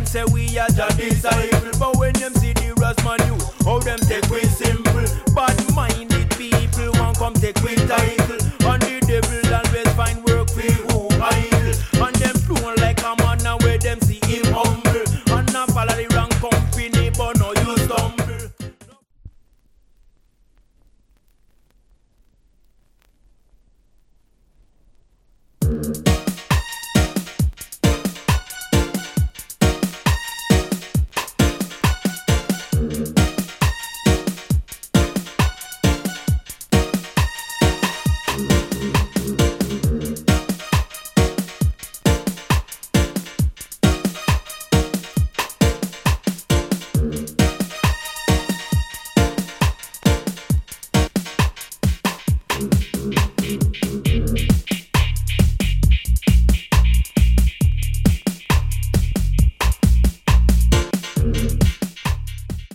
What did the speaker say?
say we are the disciple. But when them see the Rasman you, how them take we simple. Bad-minded people won't come take we title. And the devil always find work for who idle. And them don't like a man and where them see